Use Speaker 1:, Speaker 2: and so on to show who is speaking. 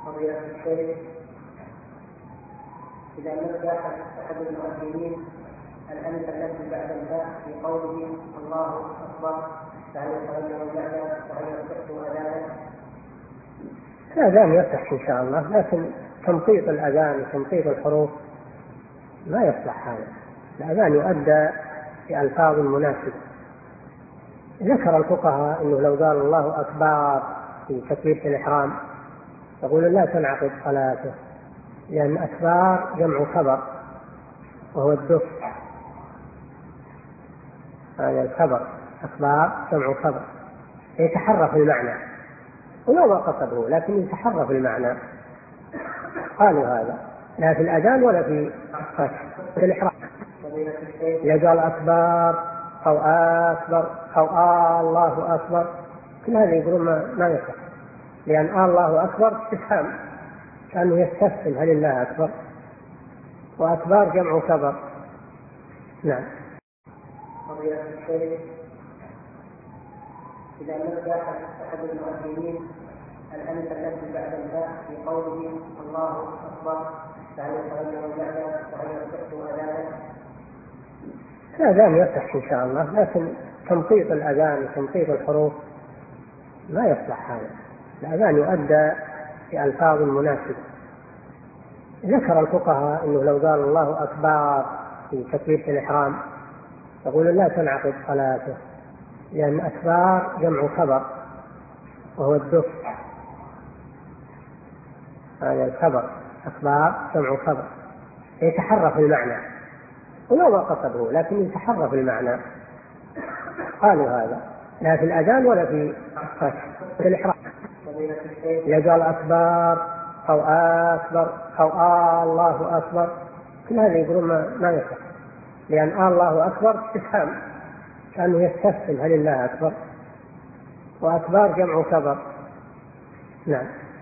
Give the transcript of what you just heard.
Speaker 1: فضيلة الشيخ، إذا نجح أحد المؤذنين الألف التي بعد الباء في قوله الله أكبر فهل يتغير المعنى وهل يصح أذانه؟
Speaker 2: الأذان يصح إن شاء الله، لكن تمطيط الأذان وتمطيط الحروف ما يصلح هذا. الأذان يؤدى بألفاظ مناسبة. ذكر الفقهاء أنه لو قال الله أكبر في تكبيرة الإحرام يقول لا تنعقد صلاته، لأن أكبر جمع كبر وهو الدف، هذا الكبر أكبر جمع كبر، يتحرف المعنى ولو ما قصده لكن يتحرف المعنى. قالوا هذا لا في الأذان ولا في الإحرام. إذا قال أكبر أو أكبر أو الله أكبر كل هذا يقولون ما يصح، لأن الله أكبر استفهام كأنه يستفهم هل الله أكبر، وأكبر جمع كبر. نعم.
Speaker 1: فضيلة الشيخ، إذا نجح أحد المؤذنين الألف التي بعد الباء في قوله الله أكبر فهل يتغير المعنى وهل يصح أذانه؟
Speaker 2: الأذان يصح إن شاء الله، لكن تمطيط الأذان وتمطيط الحروف ما يصلح هذا. الأذان يؤدى بألفاظ مناسبة. ذكر الفقهاء أنه لو قال الله أكبر في تكبيرة الإحرام يقول لا تنعقد صلاته، لأن أكبر جمع كبر وهو الدف، هذا الكبر أكبر جمع كبر، يتحرف المعنى ولو ما قصده لكن يتحرف المعنى. قالوا هذا لا في الأذان ولا في الإحرام. إذا قال أكبر أو أكبر أو الله أكبر كل هذا يقولون ما يصح، لأن الله أكبر استفهام كأنه يستفهم هل الله أكبر، وأكبر جمع كبر. نعم.